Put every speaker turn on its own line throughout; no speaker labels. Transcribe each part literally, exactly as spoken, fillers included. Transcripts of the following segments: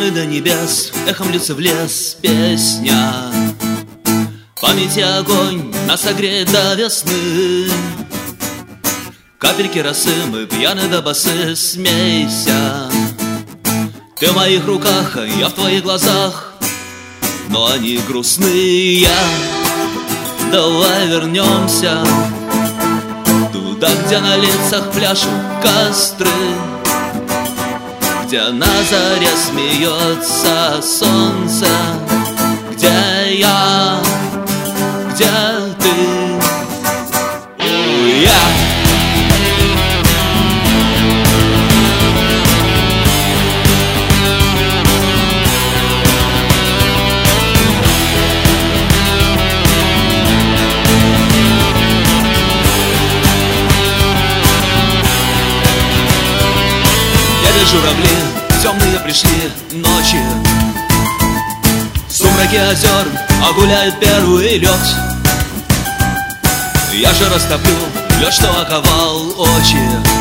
стороны до небес эхом льется в лес песня. Памяти огонь нас согреет до весны. Капельки росы, мы пьяны до басы, смейся. Ты в моих руках, а я в твоих глазах, но они грустные. Давай вернемся туда, где на лицах пляшут костры, где на заре смеется солнце, где я, где ты. О, я. Журавли темные пришли ночи, в сумраке озер огуляет первый лед. Я же растоплю лед, что оковал очи.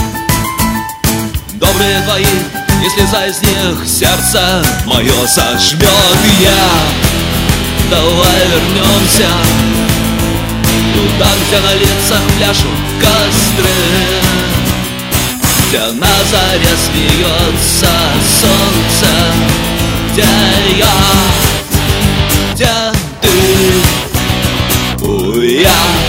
Добрые твои, и слеза из них сердце мое сожмет. Я, давай вернемся туда, где на лицах пляшут костры, где на заре смеется солнце, где я, где ты. О, я.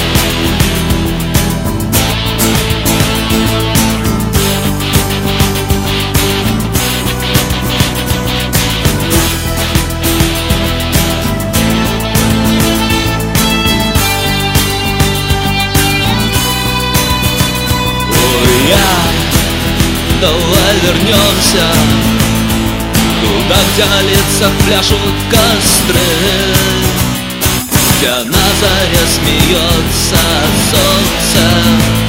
О, я. Давай вернемся туда, где на лицах пляшут костры, где на заре смеется солнце.